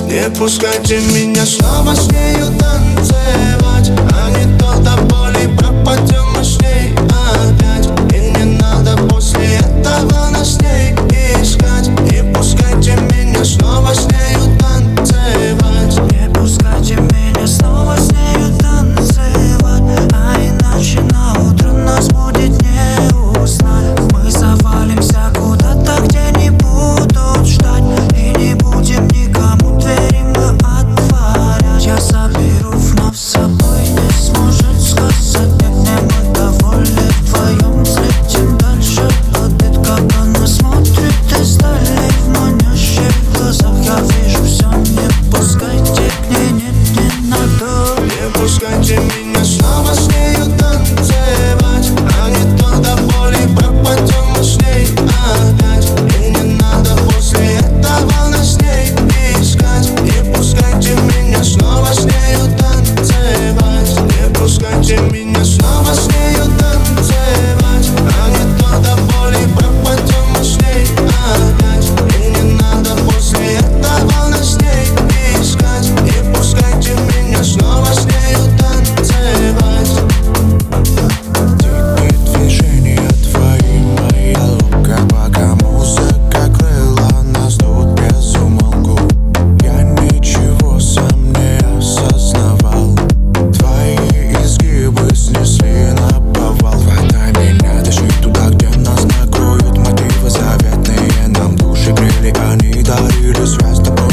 Не пускайте меня снова с нею танцевать, а не то до боли пропадем мы с ней опять. И не надо после этого нас с ней искать. Не пускайте меня снова с нею танцевать. Не пускайте меня снова с нею танцевать, а иначе на утро нас будет не узнать. Мы завалимся куда-то, где не будут ждать, и не будем никому двери мы отворять. Я заберу вновь с собой, не сможет сказать нет, мне мы довольны вдвоем. Взлетим дальше, ловит, как она смотрит издали в манящих глазах. Я вижу все, не пускайте к ней, нет, не надо. Не пускайте меня снова с нею танцевать, а не то до боли пропадем мы с ней опять. И не надо после этого нас с ней искать. Не пускайте меня снова с нею танцевать. Не пускайте меня снова с нею танцевать, а не то до боли пропадем мы с ней опять. И не надо после этого нас с ней искать. Не пускайте меня снова с нею танцевать. Дикие движения твои, моя лука, пока музыка крыла нас тут без умолку. Я ничего сам не осознавал. Твои изгибы снесли наповал. Хватай меня, тащи туда, где нас накроют мотивы заветные. Нам души грели, они дарили связь с тобой.